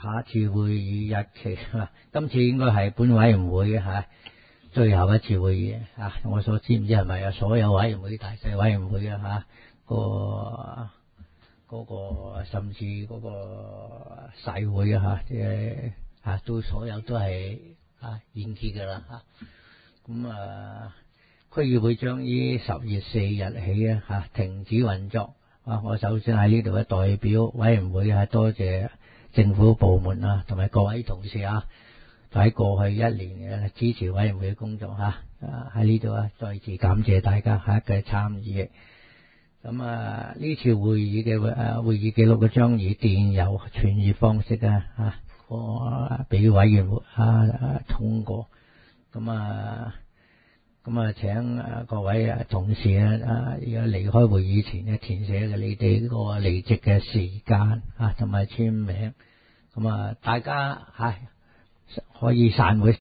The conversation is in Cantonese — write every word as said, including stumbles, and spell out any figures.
下次會議日期啊，今次應該係本委員會嘅嚇最後一次會議啊。我所知唔知係咪啊？所有委員會、大細委員會啊嚇，個嗰個甚至嗰個世會啊嚇嘅嚇都所有都係啊延期㗎啦嚇。咁啊，區議會將於十月四日起啊嚇停止運作啊！我首先喺呢度嘅代表委員會係多謝政府部門啊，同埋各位同事啊，喺過去一年嘅支持委員會嘅工作嚇啊！喺呢度啊，再次感謝大家嚇嘅參與。咁啊，呢次會議嘅誒會議記錄嘅將以電郵傳閱方式啊嚇，我俾委員會啊通過。咁啊，咁啊，請啊各位啊同事啊啊，而家離開會議前咧填寫嘅你哋呢個離職嘅時間啊，同埋簽名。咁啊，大家係可以散會。